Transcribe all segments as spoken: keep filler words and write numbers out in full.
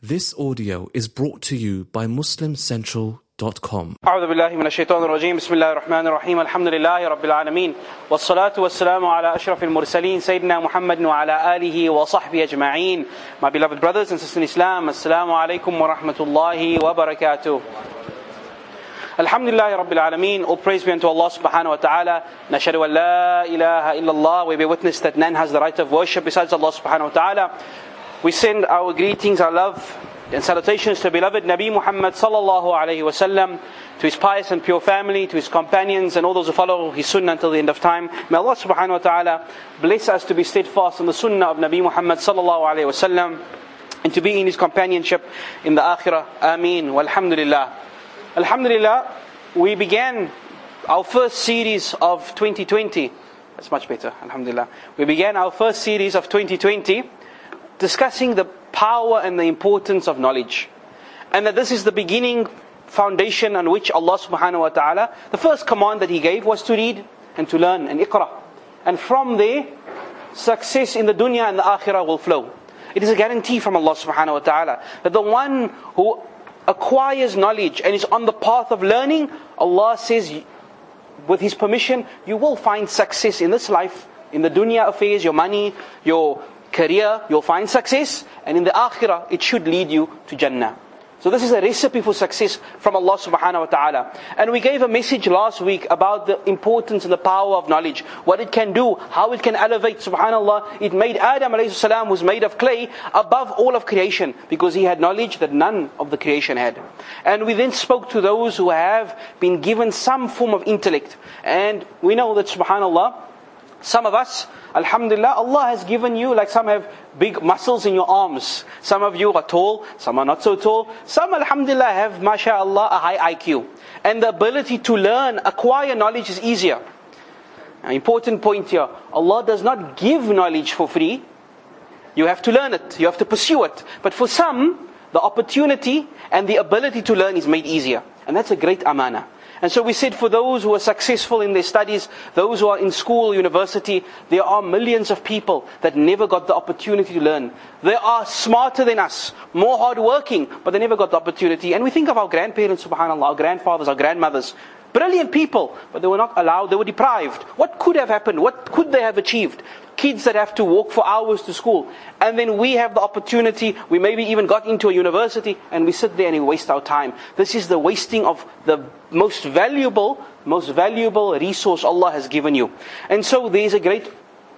This audio is brought to you by Muslim Central dot com. أعوذ بالله من الشيطان الرجيم بسم الله الرحمن الرحيم الحمد لله رب العالمين والصلاة والسلام على أشرف المرسلين سيدنا محمد وعلى آله وصحبه أجمعين. My beloved brothers and sisters in Islam, Assalamu alaikum wa rahmatullahi wa barakatuh. Alhamdulillah Rabbil Alameen. All praise be unto Allah subhanahu wa ta'ala. Nashhadu an la ilaha illallah. We bear witness that none has the right of worship besides Allah subhanahu wa ta'ala. We send our greetings, our love and salutations to beloved Nabi Muhammad sallallahu alayhi wa sallam, to his pious and pure family, to his companions and all those who follow his sunnah until the end of time. May Allah subhanahu wa ta'ala bless us to be steadfast in the sunnah of Nabi Muhammad sallallahu alayhi wa sallam, and to be in his companionship in the akhirah. Ameen. Walhamdulillah. Alhamdulillah, we began our first series of twenty twenty. That's much better, alhamdulillah. We began our first series of twenty twenty discussing the power and the importance of knowledge. And that this is the beginning foundation on which Allah subhanahu wa ta'ala, the first command that He gave was to read and to learn and iqra. And from there, success in the dunya and the akhirah will flow. It is a guarantee from Allah subhanahu wa ta'ala that the one who acquires knowledge and is on the path of learning, Allah says, with His permission, you will find success in this life, in the dunya affairs, your money, your career, you'll find success, and in the akhirah, it should lead you to Jannah. So this is a recipe for success from Allah subhanahu wa ta'ala. And we gave a message last week about the importance and the power of knowledge, what it can do, how it can elevate. Subhanallah, it made Adam alayhi salam, who's made of clay, above all of creation, because he had knowledge that none of the creation had. And we then spoke to those who have been given some form of intellect. And we know that subhanallah, some of us, alhamdulillah, Allah has given you, like some have big muscles in your arms. Some of you are tall, some are not so tall. Some, alhamdulillah, have, masha'Allah, a high I Q. And the ability to learn, acquire knowledge is easier. An important point here, Allah does not give knowledge for free. You have to learn it, you have to pursue it. But for some, the opportunity and the ability to learn is made easier. And that's a great amana. And so we said, for those who are successful in their studies, those who are in school, university, there are millions of people that never got the opportunity to learn. They are smarter than us, more hardworking, but they never got the opportunity. And we think of our grandparents, subhanallah, our grandfathers, our grandmothers. Brilliant people, but they were not allowed, they were deprived. What could have happened? What could they have achieved? Kids that have to walk for hours to school. And then we have the opportunity, we maybe even got into a university, and we sit there and we waste our time. This is the wasting of the most valuable, most valuable resource Allah has given you. And so there is a great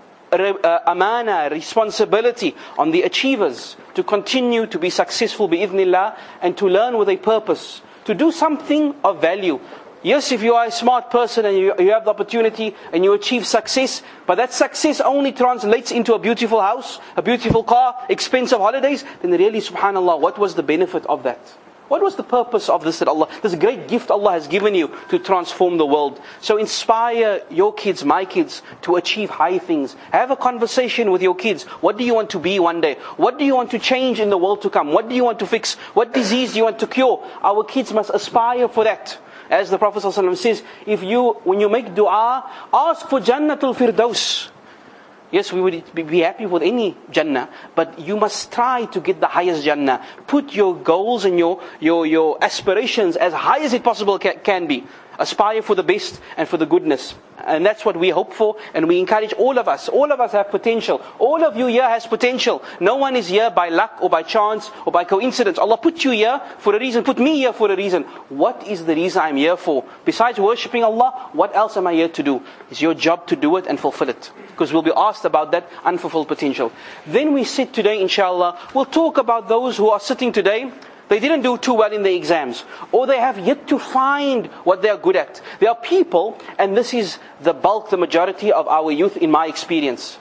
uh, amana, responsibility on the achievers to continue to be successful bi-idhnillah, and to learn with a purpose, to do something of value. Yes, if you are a smart person and you, you have the opportunity and you achieve success, but that success only translates into a beautiful house, a beautiful car, expensive holidays, then really, subhanallah, what was the benefit of that? What was the purpose of this that Allah, this great gift Allah has given you to transform the world? So inspire your kids, my kids, to achieve high things. Have a conversation with your kids. What do you want to be one day? What do you want to change in the world to come? What do you want to fix? What disease do you want to cure? Our kids must aspire for that. As the Prophet ﷺ says, if you, when you make dua, ask for Jannatul Firdaus. Yes, we would be happy with any Jannah, but you must try to get the highest Jannah. Put your goals and your, your, your aspirations as high as it possible can, can be. Aspire for the best and for the goodness. And that's what we hope for, and we encourage all of us. All of us have potential. All of you here has potential. No one is here by luck or by chance or by coincidence. Allah put you here for a reason, put me here for a reason. What is the reason I'm here for? Besides worshipping Allah, what else am I here to do? It's your job to do it and fulfill it. Because we'll be asked about that unfulfilled potential. Then we sit today, inshallah, we'll talk about those who are sitting today. They didn't do too well in the exams, or they have yet to find what they are good at. There are people, and this is the bulk, the majority of our youth in my experience.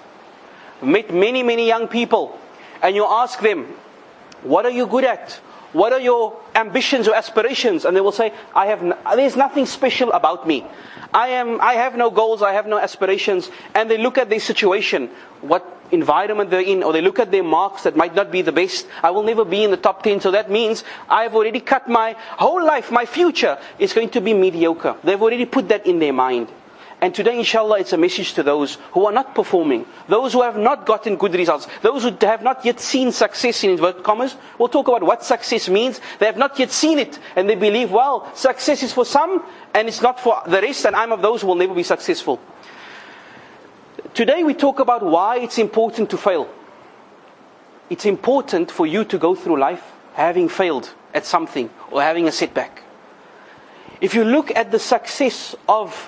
Met many, many young people, and you ask them, what are you good at? What are your ambitions or aspirations? And they will say, I have. No, there's nothing special about me. I am. I have no goals. I have no aspirations. And they look at their situation, what environment they're in, or they look at their marks that might not be the best. I will never be in the top ten. So that means I've already cut my whole life. My future is going to be mediocre. They've already put that in their mind. And today, inshallah, it's a message to those who are not performing, those who have not gotten good results, those who have not yet seen success in inverted commas. We'll talk about what success means. They have not yet seen it, and they believe, well, success is for some, and it's not for the rest, and I'm of those who will never be successful. Today we talk about why it's important to fail. It's important for you to go through life having failed at something or having a setback. If you look at the success of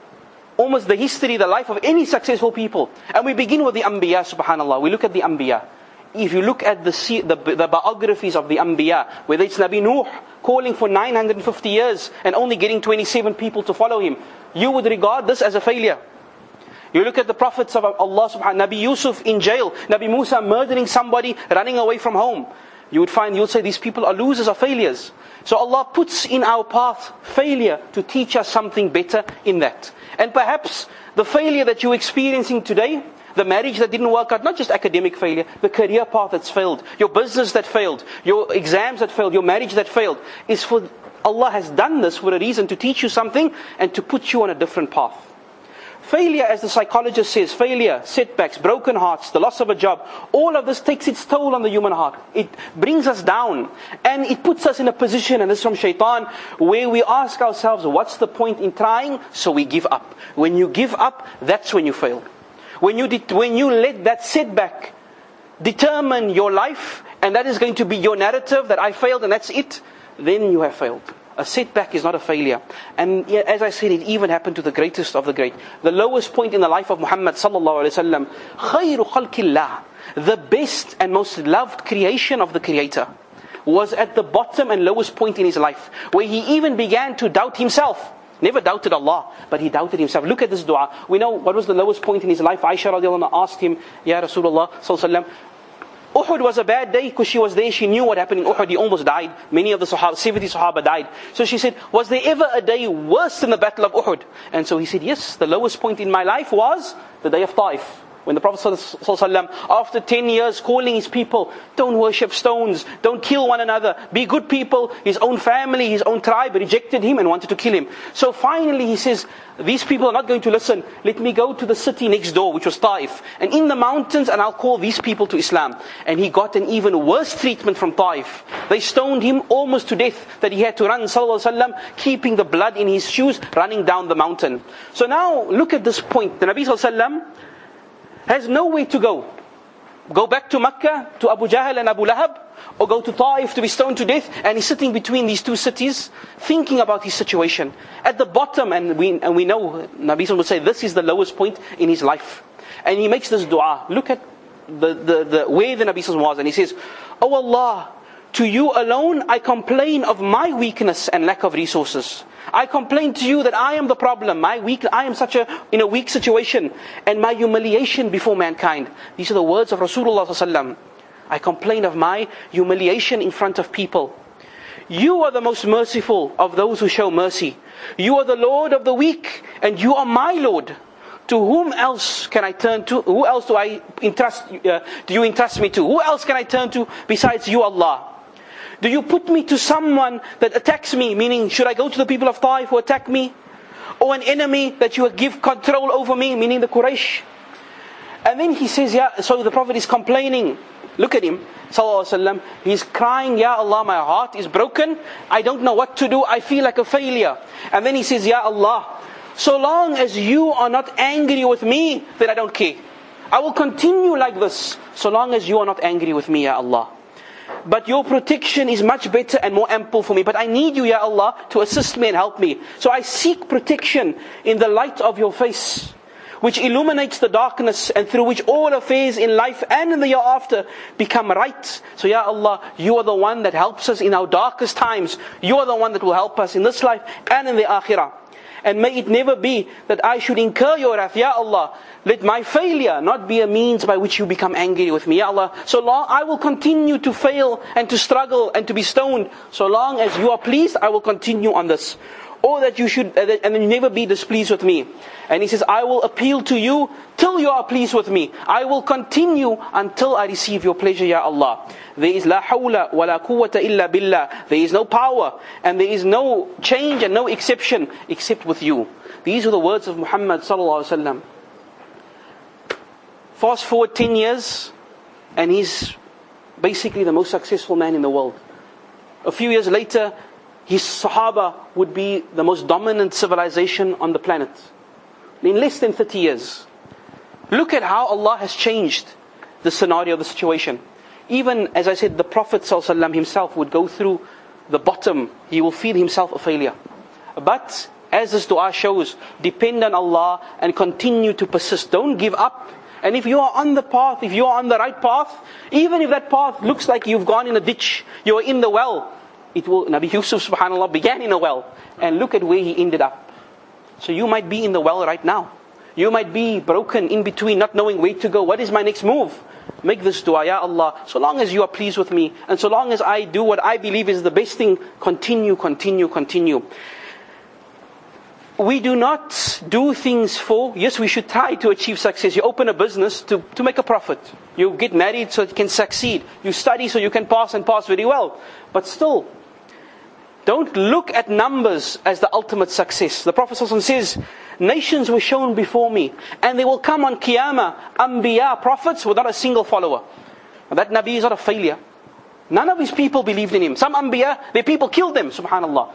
almost the history, the life of any successful people, and we begin with the Anbiya, subhanallah, we look at the Anbiya. If you look at the, the, the biographies of the Anbiya, whether it's Nabi Nuh calling for nine hundred fifty years and only getting twenty-seven people to follow him, you would regard this as a failure. You look at the prophets of Allah subhanahu, Nabi Yusuf in jail, Nabi Musa murdering somebody, running away from home. You would find, you'll say these people are losers or failures. So Allah puts in our path failure to teach us something better in that. And perhaps the failure that you're experiencing today, the marriage that didn't work out, not just academic failure, the career path that's failed, your business that failed, your exams that failed, your marriage that failed, is for, Allah has done this for a reason, to teach you something and to put you on a different path. Failure, as the psychologist says, failure, setbacks, broken hearts, the loss of a job, all of this takes its toll on the human heart. It brings us down, and it puts us in a position, and this is from shaitan, where we ask ourselves, what's the point in trying? So we give up. When you give up, that's when you fail. When you, de- when you let that setback determine your life, and that is going to be your narrative, that I failed and that's it, then you have failed. A setback is not a failure. And as I said, it even happened to the greatest of the great. The lowest point in the life of Muhammad sallallahu alaihi wasallam, khayru khalqillah, the best and most loved creation of the Creator, was at the bottom and lowest point in his life, where he even began to doubt himself. Never doubted Allah, but he doubted himself. Look at this dua. We know what was the lowest point in his life. Aisha radiallahu anha asked him, Ya Rasulullah sallallahu alaihi wasallam, Uhud was a bad day because she was there. She knew what happened in Uhud. He almost died. Many of the Sahaba, seventy Sahaba died. So she said, was there ever a day worse than the battle of Uhud? And so he said, yes, the lowest point in my life was the day of Taif. When the Prophet ﷺ, after ten years calling his people, don't worship stones, don't kill one another, be good people, his own family, his own tribe rejected him and wanted to kill him. So finally he says, these people are not going to listen. Let me go to the city next door, which was Taif, and in the mountains, and I'll call these people to Islam. And he got an even worse treatment from Taif. They stoned him almost to death, that he had to run, sallallahu alaihi wasallam, keeping the blood in his shoes, running down the mountain. So now look at this point. The Nabi sallallahu alaihi wasallam has no way to go. Go back to Mecca, to Abu Jahl and Abu Lahab, or go to Taif to be stoned to death, and he's sitting between these two cities, thinking about his situation. At the bottom, and we and we know, Nabi Sallallahu would say, this is the lowest point in his life. And he makes this dua. Look at the, the, the way the Nabi Sallallahu was, and he says, Oh Allah, to you alone I complain of my weakness and lack of resources. I complain to you that I am the problem. My weak, I am such a in a weak situation, and my humiliation before mankind. These are the words of Rasulullah sallallahu alaihi wasallam. I complain of my humiliation in front of people. You are the most merciful of those who show mercy. You are the Lord of the weak, and you are my Lord. To whom else can I turn to? Who else do I entrust? Uh, do you entrust me to? Who else can I turn to besides you, Allah? Do you put me to someone that attacks me? Meaning, should I go to the people of Taif who attack me? Or an enemy that you give control over me? Meaning the Quraysh. And then he says, yeah, so the Prophet is complaining. Look at him, sallallahu alaihi wasallam. He's crying, Ya Allah, my heart is broken. I don't know what to do. I feel like a failure. And then he says, Ya Allah, so long as you are not angry with me, then I don't care. I will continue like this, so long as you are not angry with me, Ya Allah. But your protection is much better and more ample for me. But I need you, Ya Allah, to assist me and help me. So I seek protection in the light of your face, which illuminates the darkness, and through which all affairs in life and in the year after become right. So Ya Allah, you are the one that helps us in our darkest times. You are the one that will help us in this life and in the akhirah. And may it never be that I should incur your wrath, Ya Allah. Let my failure not be a means by which you become angry with me, Ya Allah. So long I will continue to fail and to struggle and to be stoned. So long as you are pleased, I will continue on this. or that you should, and then you never be displeased with me. And he says, I will appeal to you till you are pleased with me. I will continue until I receive your pleasure, Ya Allah. There is la hawla wa la quwwata illa billah. There is no power and there is no change and no exception except with you. These are the words of Muhammad sallallahu alaihi wasallam. Fast forward ten years, and he's basically the most successful man in the world. A few years later, his Sahaba would be the most dominant civilization on the planet. In less than thirty years. Look at how Allah has changed the scenario, the situation. Even, as I said, the Prophet ﷺ himself would go through the bottom. He will feel himself a failure. But, as this dua shows, depend on Allah and continue to persist. Don't give up. And if you are on the path, if you are on the right path, even if that path looks like you've gone in a ditch, you are in the well, it will. Nabi Yusuf, subhanAllah, began in a well. And look at where he ended up. So you might be in the well right now. You might be broken in between, not knowing where to go. What is my next move? Make this dua, Ya Allah, so long as you are pleased with me, and so long as I do what I believe is the best thing, continue, continue, continue. We do not do things for, yes, we should try to achieve success. You open a business to, to make a profit. You get married so you can succeed. You study so you can pass and pass very well. But still, don't look at numbers as the ultimate success. The Prophet ﷺ says, nations were shown before me, and they will come on Qiyamah, Anbiya, prophets, without a single follower. And that Nabi is not a failure. None of his people believed in him. Some Anbiya, their people killed them, subhanAllah.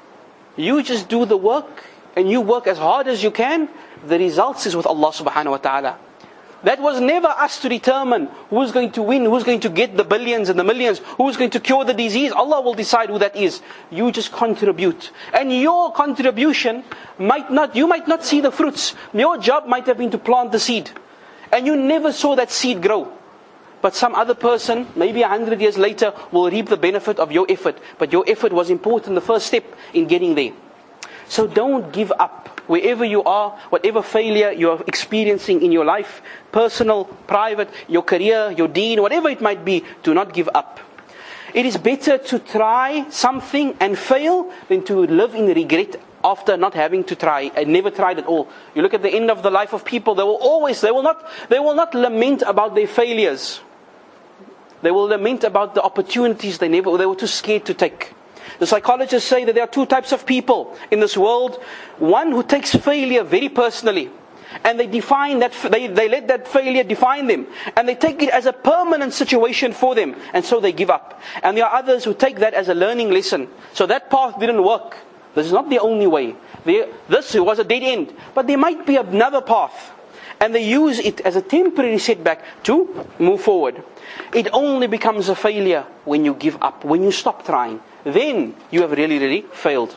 You just do the work, and you work as hard as you can, the results is with Allah subhanahu wa ta'ala. That was never us to determine who's going to win, who's going to get the billions and the millions, who's going to cure the disease. Allah will decide who that is. You just contribute. And your contribution might not, you might not see the fruits. Your job might have been to plant the seed. And you never saw that seed grow. But some other person, maybe a hundred years later, will reap the benefit of your effort. But your effort was important, the first step in getting there. So don't give up. Wherever you are, whatever failure you are experiencing in your life, personal, private, your career, your deen, whatever it might be, do not give up. It is better to try something and fail than to live in regret after not having to try and never tried at all. You look at the end of the life of people, they will always, they will not, they will not lament about their failures. They will lament about the opportunities they never, they were too scared to take. The psychologists say that there are two types of people in this world. One who takes failure very personally, and they define that, they, they let that failure define them, and they take it as a permanent situation for them, and so they give up. And there are others who take that as a learning lesson. So that path didn't work. This is not the only way. There, this was a dead end. But there might be another path. And they use it as a temporary setback to move forward. It only becomes a failure when you give up, when you stop trying. Then you have really, really failed.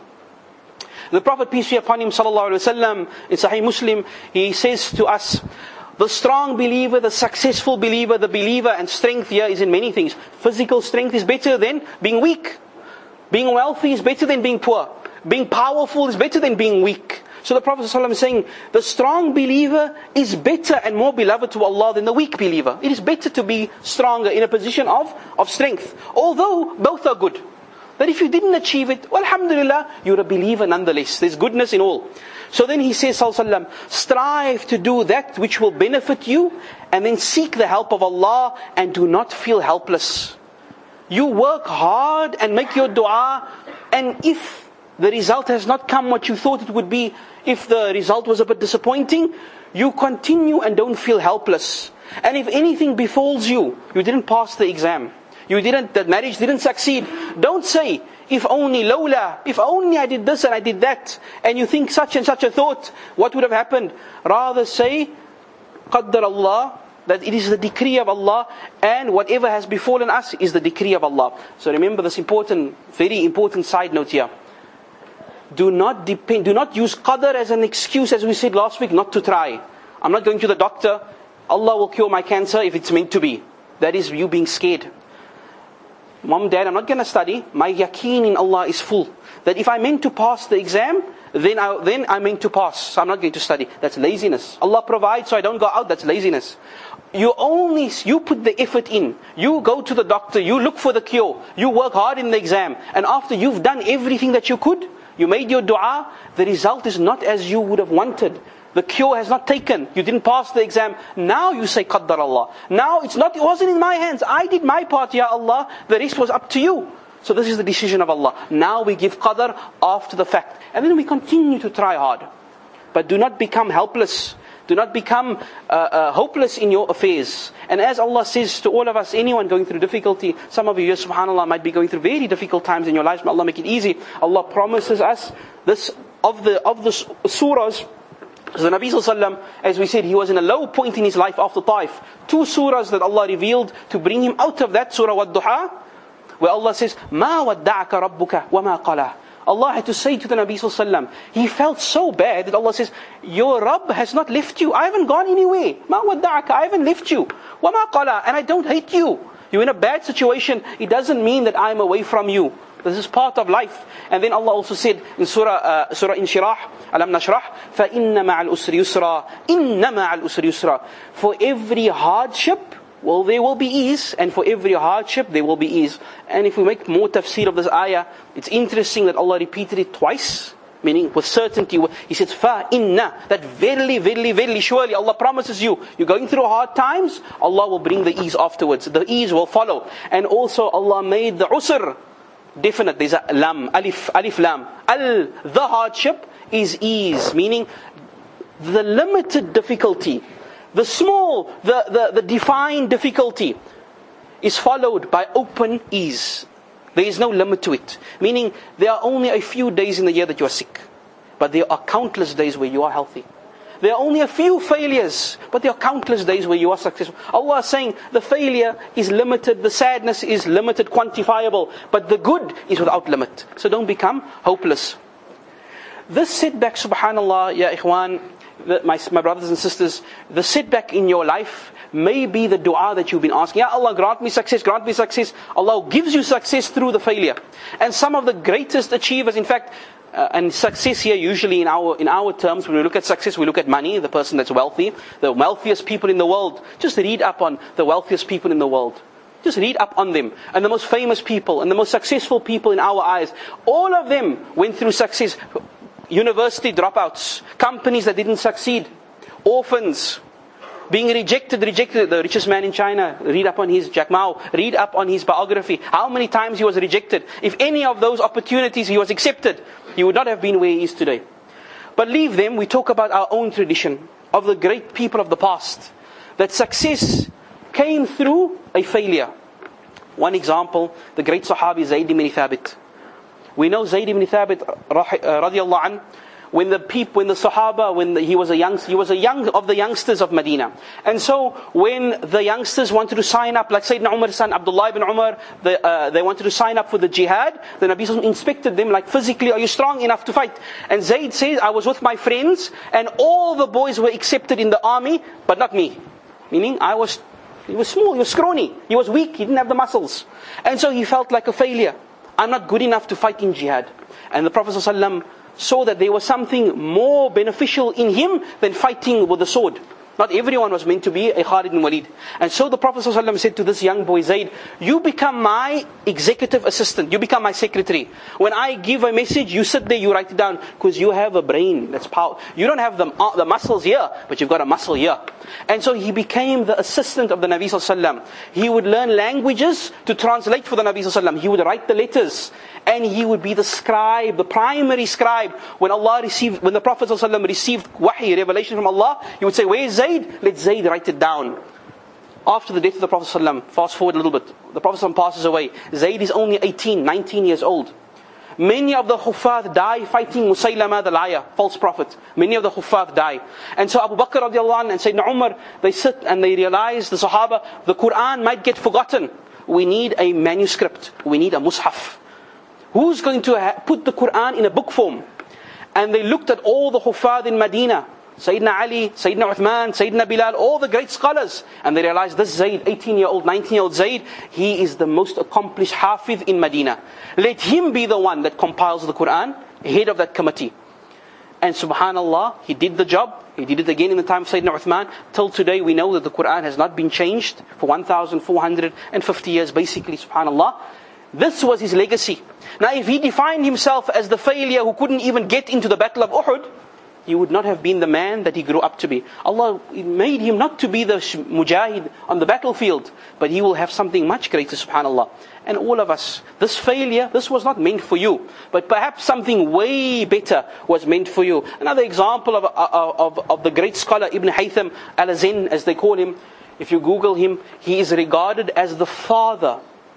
The Prophet, peace be upon him, sallallahu alaihi wasallam, in Sahih Muslim, he says to us, the strong believer, the successful believer, the believer, and strength here is in many things. Physical strength is better than being weak. Being wealthy is better than being poor. Being powerful is better than being weak. So the Prophet ﷺ is saying, the strong believer is better and more beloved to Allah than the weak believer. It is better to be stronger in a position of, of strength. Although both are good. That if you didn't achieve it, well, alhamdulillah, you're a believer nonetheless. There's goodness in all. So then he says, ﷺ, strive to do that which will benefit you, and then seek the help of Allah, and do not feel helpless. You work hard and make your dua, and if the result has not come what you thought it would be, if the result was a bit disappointing, you continue and don't feel helpless. And if anything befalls you, you didn't pass the exam, you didn't, that marriage didn't succeed, don't say, if only lawla, if only I did this and I did that, and you think such and such a thought, what would have happened? Rather say, qaddar Allah, that it is the decree of Allah, and whatever has befallen us is the decree of Allah. So remember this important, very important side note here. Do not depend, do not use qadr as an excuse, as we said last week, not to try. I'm not going to the doctor. Allah will cure my cancer if it's meant to be. That is you being scared. Mom, Dad, I'm not going to study. My yaqeen in Allah is full. That if I meant to pass the exam, then I then I meant to pass. So I'm not going to study. That's laziness. Allah provides so I don't go out. That's laziness. You only, you put the effort in. You go to the doctor. You look for the cure. You work hard in the exam. And after you've done everything that you could, You made your dua, the result is not as you would have wanted. The cure has not taken. You didn't pass the exam. Now you say, Qaddar Allah. Now it's not, it wasn't in my hands. I did my part, Ya Allah. The rest was up to you. So this is the decision of Allah. Now we give qadar after the fact. And then we continue to try hard. But do not become helpless. Do not become uh, uh, hopeless in your affairs. And as Allah says to all of us, anyone going through difficulty, some of you here, subhanAllah, might be going through very difficult times in your lives. May Allah make it easy. Allah promises us this of the of the surahs. So the Nabi Sallallahu Alaihi Wasallam, as we said, he was in a low point in his life after Taif. Two surahs that Allah revealed to bring him out of that, Surah Wad-Duha, where Allah says, مَا وَدَّعَكَ رَبُّكَ وَمَا قَلَى. Allah had to say to the Nabi Sallallahu Alaihi Wasallam, he felt so bad that Allah says, your Rabb has not left you. I haven't gone anywhere. مَا وَدَّعَكَ, I haven't left you. وَمَا قَلَى, and I don't hate you. You're in a bad situation. It doesn't mean that I'm away from you. This is part of life. And then Allah also said in Surah uh, Surah Inshirah, Alam Nashrah, فَإِنَّ مَعَ الْأُسْرِ يُسْرًا إِنَّ مَعَ الْأُسْرِ يُسْرًا. For every hardship, well, there will be ease, and for every hardship, there will be ease. And if we make more tafsir of this ayah, it's interesting that Allah repeated it twice, meaning with certainty. He says, فَإِنَّ, that verily, verily, verily, surely Allah promises you, you're going through hard times, Allah will bring the ease afterwards. The ease will follow. And also Allah made the usr definite. There's a lam, alif, alif lam. Al, the hardship is ease, meaning the limited difficulty, the small, the, the, the defined difficulty is followed by open ease. There is no limit to it. Meaning there are only a few days in the year that you are sick, but there are countless days where you are healthy. There are only a few failures, but there are countless days where you are successful. Allah is saying the failure is limited, the sadness is limited, quantifiable, but the good is without limit. So don't become hopeless. This setback, subhanallah, ya ikhwan, the, my, my brothers and sisters, the setback in your life may be the dua that you've been asking. Ya Allah, grant me success, grant me success. Allah gives you success through the failure. And some of the greatest achievers, in fact, Uh, and success here usually in our in our terms, when we look at success, we look at money, the person that's wealthy, the wealthiest people in the world. Just read up on the wealthiest people in the world. Just read up on them. And the most famous people and the most successful people in our eyes, all of them went through success. University dropouts, companies that didn't succeed, orphans, being rejected, rejected. The richest man in China, read up on his, Jack Ma, read up on his biography. How many times he was rejected. If any of those opportunities he was accepted, he would not have been where he is today. But leave them, we talk about our own tradition of the great people of the past. That success came through a failure. One example, the great Sahabi Zayd ibn Thabit. We know Zayd ibn Thabit radiallahu anhu, when the people, when the Sahaba, when the, he was a young, he was a young of the youngsters of Medina. And so when the youngsters wanted to sign up, like Sayyidina Umar's son Abdullah ibn Umar, the, uh, they wanted to sign up for the jihad, the Nabi inspected them, like physically, are you strong enough to fight? And Zayd says, I was with my friends, and all the boys were accepted in the army, but not me. Meaning, I was, he was small, he was scrawny, he was weak, he didn't have the muscles. And so he felt like a failure. I'm not good enough to fight in jihad. And the Prophet ﷺ saw that there was something more beneficial in him than fighting with the sword. Not everyone was meant to be a Khalid bin Walid. And so the Prophet ﷺ said to this young boy Zayd, you become my executive assistant, you become my secretary. When I give a message, you sit there, you write it down, because you have a brain that's power. You don't have the, uh, the muscles here, but you've got a muscle here. And so he became the assistant of the Nabi ﷺ. He would learn languages to translate for the Nabi ﷺ. He would write the letters. And he would be the scribe, the primary scribe. When Allah received, when the Prophet ﷺ received wahi, revelation from Allah, he would say, where is Zayd? Let Zayd write it down. After the death of the Prophet ﷺ, fast forward a little bit, the Prophet ﷺ passes away. Zayd is only eighteen, nineteen years old. Many of the Huffaz die fighting Musaylama the liar, false prophet. Many of the Huffaz die. And so Abu Bakr radiallahu anhu and Sayyidina Umar, they sit and they realize, the Sahaba, the Quran might get forgotten. We need a manuscript. We need a mushaf. Who's going to ha- put the Quran in a book form? And they looked at all the Huffaz in Medina. Sayyidina Ali, Sayyidina Uthman, Sayyidina Bilal, all the great scholars. And they realized this Zayd, eighteen-year-old, nineteen-year-old Zayd, he is the most accomplished Hafiz in Medina. Let him be the one that compiles the Quran, head of that committee. And subhanallah, he did the job. He did it again in the time of Sayyidina Uthman. Till today we know that the Quran has not been changed for one thousand four hundred fifty years basically, subhanallah. This was his legacy. Now if he defined himself as the failure who couldn't even get into the battle of Uhud, he would not have been the man that he grew up to be. Allah made him not to be the mujahid on the battlefield, but he will have something much greater, subhanAllah. And all of us, this failure, this was not meant for you, but perhaps something way better was meant for you. Another example of, of, of, of the great scholar Ibn Haytham al-Azin, as they call him, if you Google him, he is regarded as the father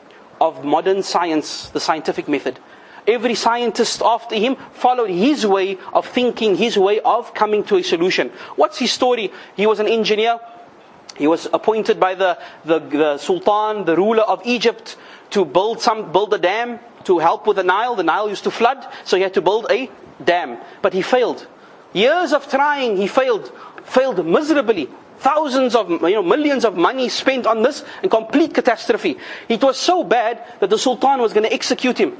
of modern science, the scientific method. Every scientist after him followed his way of thinking, his way of coming to a solution. What's his story? He was an engineer. He was appointed by the, the, the Sultan, the ruler of Egypt, to build some build a dam to help with the Nile. The Nile used to flood, so he had to build a dam. But he failed. Years of trying, he failed. Failed miserably. Thousands of, you know, millions of money spent on this, and complete catastrophe. It was so bad that the Sultan was going to execute him.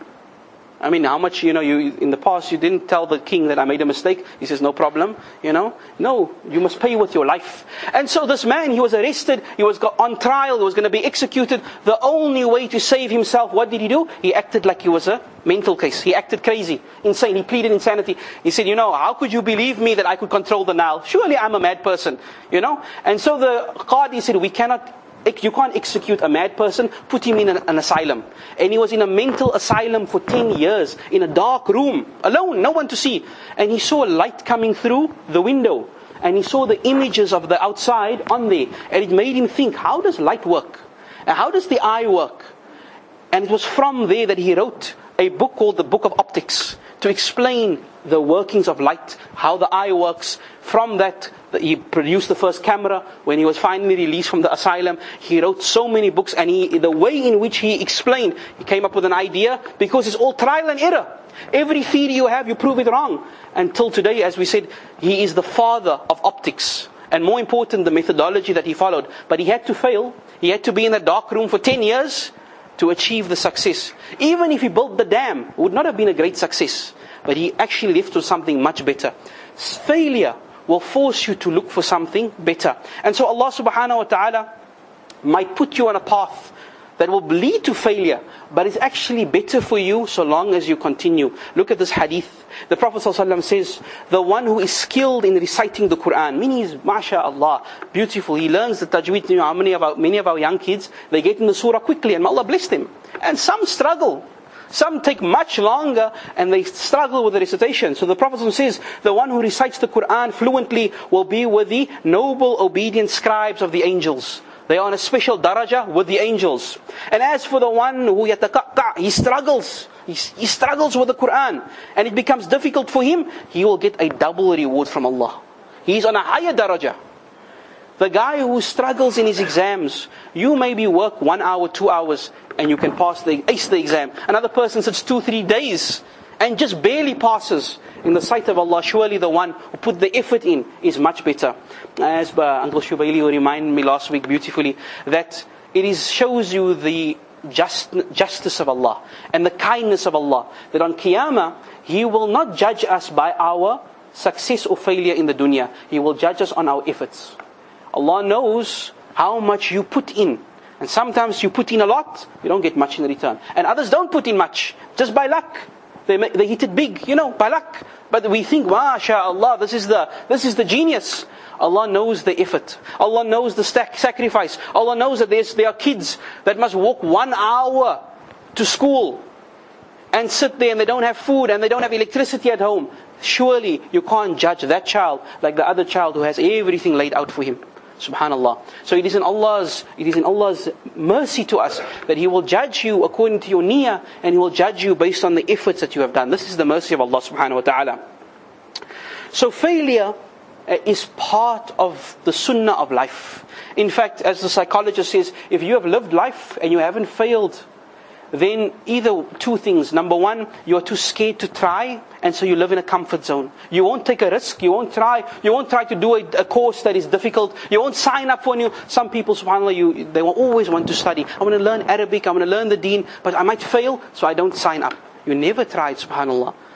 I mean, how much, you know, you in the past you didn't tell the king that I made a mistake. He says, no problem, you know. No, you must pay with your life. And so this man, he was arrested, he was on trial, he was going to be executed. The only way to save himself, what did he do? He acted like he was a mental case. He acted crazy, insane. He pleaded insanity. He said, you know, how could you believe me that I could control the Nile? Surely I'm a mad person, you know. And so the Qadi said, we cannot You can't execute a mad person, put him in an, an asylum. And he was in a mental asylum for ten years, in a dark room, alone, no one to see. And he saw light coming through the window. And he saw the images of the outside on there. And it made him think, how does light work? And how does the eye work? And it was from there that he wrote a book called the Book of Optics, to explain the workings of light, how the eye works. From that, he produced the first camera. When he was finally released from the asylum, he wrote so many books, and he, the way in which he explained, he came up with an idea, because it's all trial and error. Every theory you have, you prove it wrong. Until today, as we said, he is the father of optics. And more important, the methodology that he followed. But he had to fail. He had to be in a dark room for ten years to achieve the success. Even if he built the dam, it would not have been a great success. But he actually lived to something much better. Failure will force you to look for something better. And so Allah subhanahu wa ta'ala might put you on a path that will lead to failure, but it's actually better for you so long as you continue. Look at this hadith. The Prophet ﷺ says, the one who is skilled in reciting the Quran, meaning he's, mashallah, beautiful, he learns the tajweed. You know, how many of our, many of our young kids, they get in the surah quickly, and Allah bless them. And some struggle. Some take much longer, and they struggle with the recitation. So the Prophet says, the one who recites the Quran fluently will be with the noble, obedient scribes of the angels. They are on a special daraja with the angels. And as for the one who yataqaqa, he struggles. He, he struggles with the Quran, and it becomes difficult for him, he will get a double reward from Allah. He's on a higher daraja. The guy who struggles in his exams, you maybe work one hour, two hours, and you can pass the ace the exam. Another person sits two, three days and just barely passes. In the sight of Allah, surely the one who put the effort in is much better. As uh, Uncle Shubaili reminded me last week beautifully, that it is shows you the just, justice of Allah and the kindness of Allah, that on Qiyamah, He will not judge us by our success or failure in the dunya. He will judge us on our efforts. Allah knows how much you put in. And sometimes you put in a lot, you don't get much in return. And others don't put in much, just by luck. They make, they hit it big, you know, by luck. But we think, MashaAllah, this is the this is the genius. Allah knows the effort. Allah knows the stack, sacrifice. Allah knows that there's, there are kids that must walk one hour to school and sit there, and they don't have food, and they don't have electricity at home. Surely you can't judge that child like the other child who has everything laid out for him. Subhanallah. So it is in Allah's it is in Allah's mercy to us that He will judge you according to your niyyah, and He will judge you based on the efforts that you have done. This is the mercy of Allah subhanahu wa ta'ala. So failure is part of the sunnah of life. In fact, as the psychologist says, if you have lived life and you haven't failed, then either two things. Number one, you are too scared to try, and so you live in a comfort zone. You won't take a risk, you won't try, you won't try to do a, a course that is difficult, you won't sign up for a new. Some people, subhanAllah, you, they will always want to study. I want to learn Arabic, I want to learn the deen, but I might fail, so I don't sign up. You never tried, subhanAllah.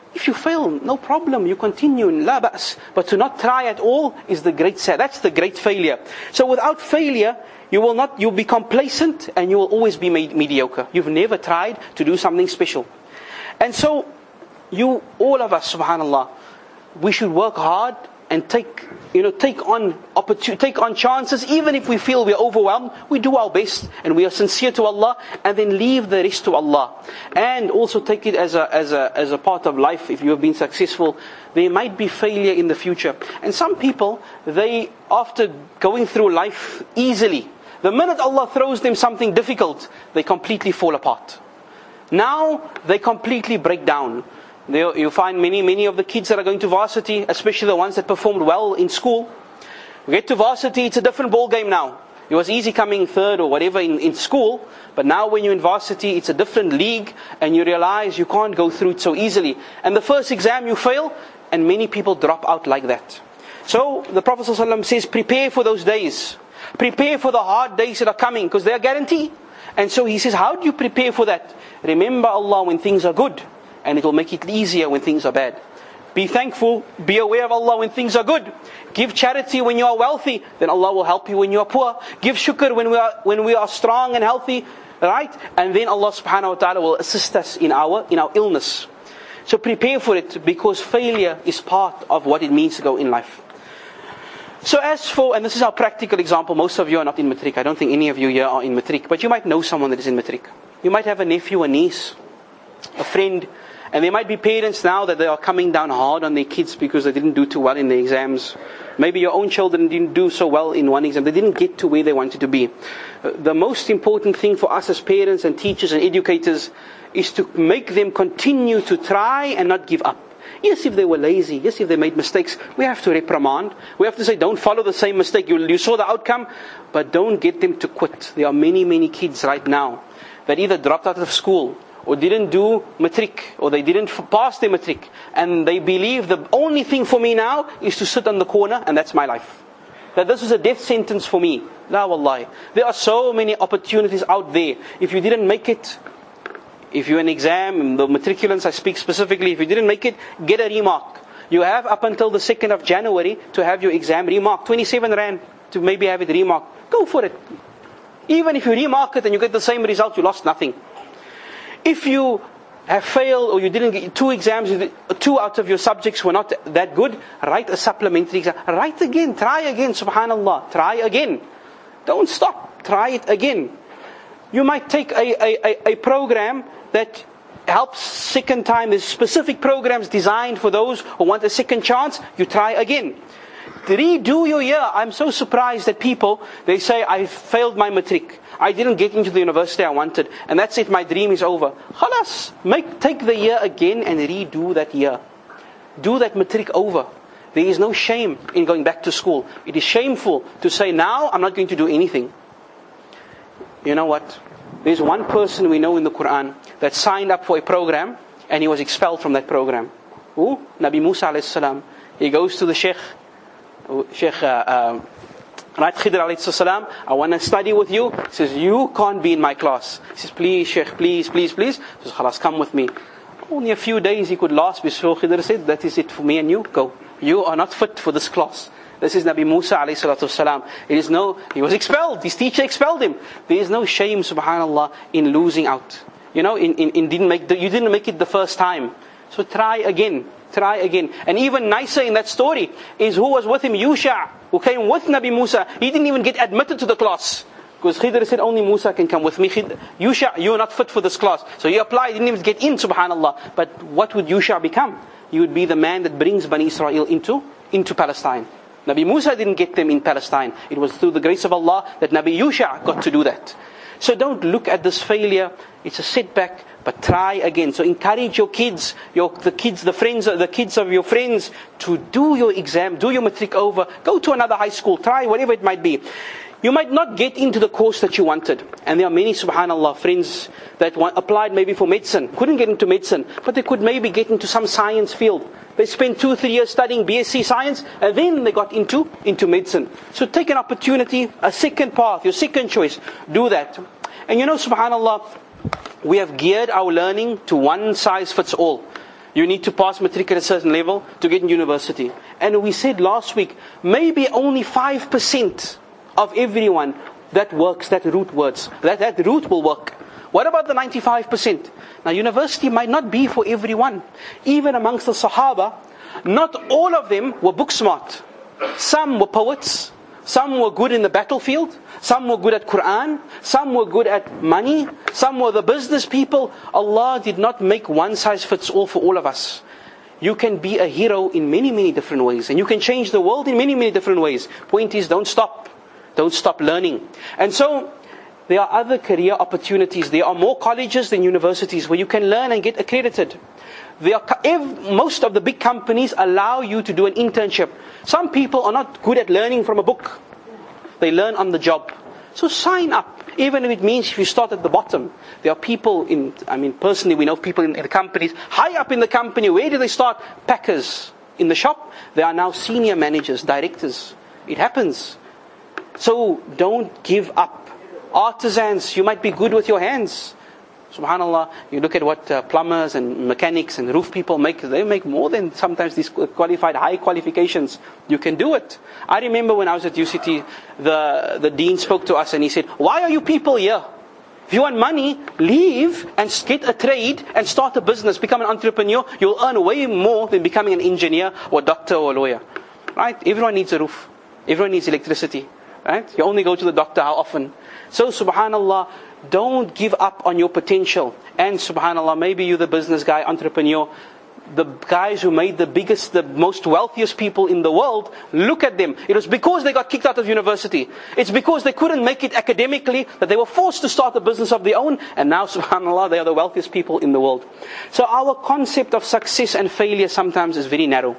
If you fail, no problem, you continue, la ba's. But to not try at all is the great sad. That's the great failure. So without failure, you will not, you'll be complacent and you will always be made mediocre. You've never tried to do something special. And so, you, all of us, subhanAllah, we should work hard and take, you know, take on opportunity, take on chances, even if we feel we're overwhelmed. We do our best and we are sincere to Allah, and then leave the rest to Allah. And also take it as a as a as a part of life. If you have been successful, there might be failure in the future. And some people, they, after going through life easily, the minute Allah throws them something difficult, they completely fall apart. Now they completely break down. They, you find many, many of the kids that are going to varsity, especially the ones that performed well in school. You get to varsity, it's a different ball game now. It was easy coming third or whatever in, in school, but now when you're in varsity, it's a different league, and you realize you can't go through it so easily. And the first exam you fail, and many people drop out like that. So the Prophet ﷺ says, prepare for those days. Prepare for the hard days that are coming, because they are guaranteed. And so he says, how do you prepare for that? Remember Allah when things are good, and it will make it easier when things are bad. Be thankful, be aware of Allah when things are good. Give charity when you are wealthy, then Allah will help you when you are poor. Give shukr when we are when we are strong and healthy, right? And then Allah subhanahu wa ta'ala will assist us in our in our illness. So prepare for it, because failure is part of what it means to go in life. So as for, and this is our practical example, most of you are not in matric. I don't think any of you here are in matric, but you might know someone that is in matric. You might have a nephew, a niece, a friend. And there might be parents now that they are coming down hard on their kids because they didn't do too well in the exams. Maybe your own children didn't do so well in one exam. They didn't get to where they wanted to be. The most important thing for us as parents and teachers and educators is to make them continue to try and not give up. Yes, if they were lazy, yes, if they made mistakes, we have to reprimand. We have to say, don't follow the same mistake. You, you saw the outcome, but don't get them to quit. There are many, many kids right now that either dropped out of school, or didn't do matric, or they didn't pass their matric, and they believe the only thing for me now is to sit on the corner, and that's my life. That this is a death sentence for me. La wallahi. There are so many opportunities out there. If you didn't make it, if you're in exam, the matriculants I speak specifically, if you didn't make it, get a remark. You have up until the second of January to have your exam remarked. twenty-seven rand to maybe have it remarked. Go for it. Even if you remark it and you get the same result, you lost nothing. If you have failed, or you didn't get two exams, two out of your subjects were not that good, write a supplementary exam. Write again, try again, subhanallah, try again. Don't stop, try it again. You might take a, a, a program that helps second time. There's specific programs designed for those who want a second chance. You try again. Redo your year. I'm so surprised that people, they say, I failed my matric. I didn't get into the university I wanted, and that's it, my dream is over. Khalas, make, take the year again and redo that year. Do that matric over. There is no shame in going back to school. It is shameful to say, now I'm not going to do anything. You know what? There's one person we know in the Quran that signed up for a program, and he was expelled from that program. Who? Nabi Musa alayhi salam. He goes to the Sheikh, Sheikh, uh, uh, Right, Khidr alayhi salam, I want to study with you. He says, you can't be in my class. He says, please, Sheikh, please, please, please. He says, khalas, come with me. Only a few days he could last before Khidr said, that is it for me and you, go. You are not fit for this class. This is Nabi Musa alayhi salatu salam. It is no, he was expelled. His teacher expelled him. There is no shame, subhanallah, in losing out. You know, in, in, in didn't make the, you didn't make it the first time. So try again. Try again. And even nicer in that story is who was with him, Yusha, who came with Nabi Musa. He didn't even get admitted to the class. Because Khidr said, only Musa can come with me. Yusha, you're not fit for this class. So he applied, didn't even get in, subhanallah. But what would Yusha become? He would be the man that brings Bani Israel into, into Palestine. Nabi Musa didn't get them in Palestine. It was through the grace of Allah that Nabi Yusha got to do that. So don't look at this failure. It's a setback, but try again. So encourage your kids, your the kids, the friends, the kids of your friends, to do your exam, do your matric over, go to another high school, try whatever it might be. You might not get into the course that you wanted, and there are many, subhanallah, friends that want, applied maybe for medicine, couldn't get into medicine, but they could maybe get into some science field. They spent two, three years studying B S c science, and then they got into, into medicine. So take an opportunity, a second path, your second choice, do that. And you know, subhanallah, we have geared our learning to one size fits all. You need to pass matric at a certain level to get in university. And we said last week, maybe only five percent of everyone that works, that route works, that, that route will work. What about the ninety-five percent? Now university might not be for everyone. Even amongst the Sahaba, not all of them were book smart. Some were poets, some were good in the battlefield, some were good at Quran, some were good at money, some were the business people. Allah did not make one size fits all for all of us. You can be a hero in many, many different ways. And you can change the world in many, many different ways. Point is, don't stop. Don't stop learning. And so, there are other career opportunities. There are more colleges than universities where you can learn and get accredited. There are, if, most of the big companies allow you to do an internship. Some people are not good at learning from a book. They learn on the job. So sign up. Even if it means if you start at the bottom. There are people in, I mean personally we know people in, in the companies, high up in the company. Where do they start? Packers. In the shop, they are now senior managers, directors. It happens. So don't give up. Artisans, you might be good with your hands. Subhanallah, you look at what uh, plumbers and mechanics and roof people make. They make more than sometimes these qualified, high qualifications. You can do it. I remember when I was at U C T, the, the dean spoke to us and he said, why are you people here? If you want money, leave and get a trade and start a business. Become an entrepreneur. You'll earn way more than becoming an engineer or doctor or lawyer. Right? Everyone needs a roof. Everyone needs electricity. Right? You only go to the doctor how often? So subhanallah, don't give up on your potential. And subhanallah, maybe you're the business guy, entrepreneur. The guys who made the biggest, the most wealthiest people in the world, look at them. It was because they got kicked out of university. It's because they couldn't make it academically that they were forced to start a business of their own. And now subhanallah, they are the wealthiest people in the world. So our concept of success and failure sometimes is very narrow.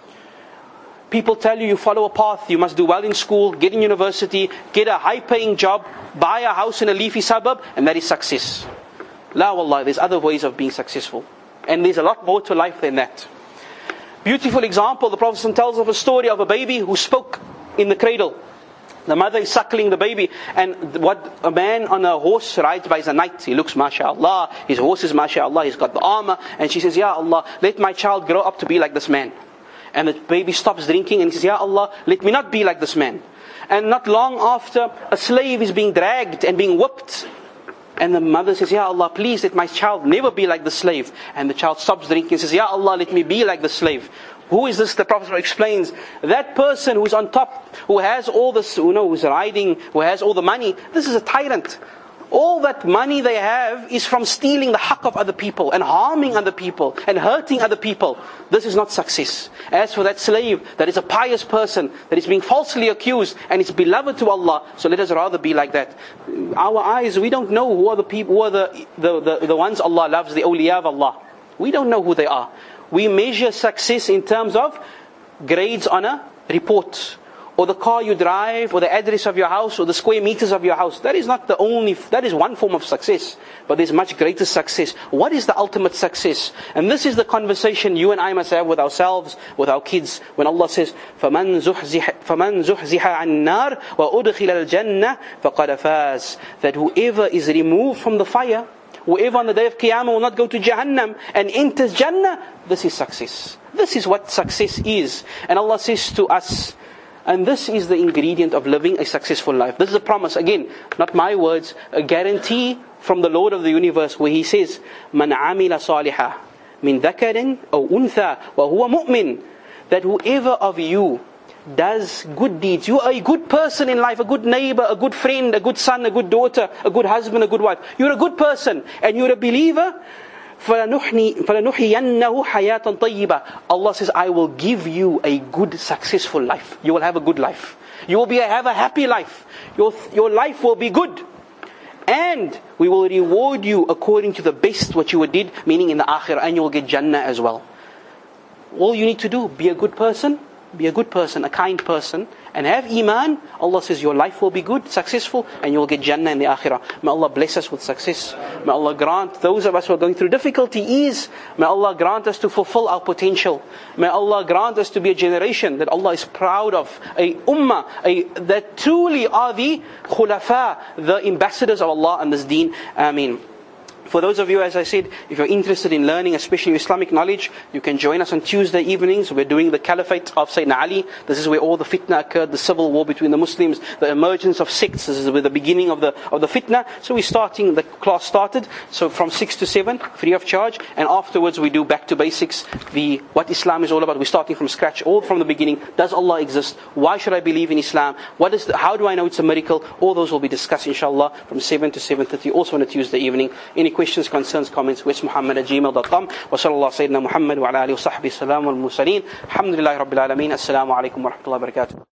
People tell you, you follow a path, you must do well in school, get in university, get a high-paying job, buy a house in a leafy suburb, and that is success. La wallah, there's other ways of being successful. And there's a lot more to life than that. Beautiful example, the Prophet tells of a story of a baby who spoke in the cradle. The mother is suckling the baby, and what a man on a horse rides by is a knight. He looks mashallah, his horse is mashallah, he's got the armor, and she says, Ya Allah, let my child grow up to be like this man. And the baby stops drinking and he says, Ya Allah, let me not be like this man. And not long after, a slave is being dragged and being whipped. And the mother says, Ya Allah, please let my child never be like the slave. And the child stops drinking and says, Ya Allah, let me be like the slave. Who is this? The Prophet explains, that person who's on top, who has all this, you know, who's riding, who has all the money, this is a tyrant. All that money they have is from stealing the haqq of other people and harming other people and hurting other people. This is not success. As for that slave that is a pious person, that is being falsely accused and is beloved to Allah, so let us rather be like that. Our eyes, we don't know who are the people, who are the, the, the, the ones Allah loves, the awliya of Allah. We don't know who they are. We measure success in terms of grades on a report, or the car you drive, or the address of your house, or the square meters of your house. That is not the only, that is one form of success. But there's much greater success. What is the ultimate success? And this is the conversation you and I must have with ourselves, with our kids. When Allah says, فَمَنْ زُحْزِحَ فَمَنْ زُحْزِحَ عَنْ النَّارِ وَأُدْخِلَ الْجَنَّةِ فَقَدْ فَازَ. That whoever is removed from the fire, whoever on the day of Qiyamah will not go to Jahannam and enters Jannah, this is success. This is what success is. And Allah says to us, and this is the ingredient of living a successful life. This is a promise, again, not my words, a guarantee from the Lord of the universe, where He says, مَنْ عَمِلَ صَالِحًا مِنْ ذَكَرٍ أَوْ أُنْثَى وَهُوَ مُؤْمِنٌ. That whoever of you does good deeds, you are a good person in life, a good neighbor, a good friend, a good son, a good daughter, a good husband, a good wife. You're a good person and you're a believer. فَلَنُحْيِيَنَّهُ حَيَاةً طَيِّبًا. Allah says, I will give you a good, successful life. You will have a good life. You will be have a happy life. Your, your life will be good. And we will reward you according to the best what you did, meaning in the akhirah, and you will get Jannah as well. All you need to do, be a good person, be a good person, a kind person, and have iman. Allah says your life will be good, successful, and you will get Jannah in the akhirah. May Allah bless us with success. May Allah grant those of us who are going through difficulty ease. May Allah grant us to fulfill our potential. May Allah grant us to be a generation that Allah is proud of, a ummah, a, that truly are the khulafa, the ambassadors of Allah and this deen. Ameen. for those of you, as I said, if you're interested in learning, especially Islamic knowledge, you can join us on Tuesday evenings. We're doing the Caliphate of Sayyidina Ali. This is where all the fitna occurred, the civil war between the Muslims, the emergence of sects. This is where the beginning of the of the fitna. So we're starting, the class started, so from six to seven, free of charge. And afterwards we do back to basics, the what Islam is all about. We're starting from scratch, all from the beginning. Does Allah exist? Why should I believe in Islam? What is the, how do I know it's a miracle? All those will be discussed, inshallah, from seven to seven thirty, also on a Tuesday evening. Any questions, concerns, comments, westmuhammad at gmail dot com. Wa sallallahu sayyidina Muhammad wa ala alihi wa sahbihi salam wal mursaleen. Alhamdulillahi rabbil alameen. Assalamu alaikum wa rahmatullahi wa barakatuh.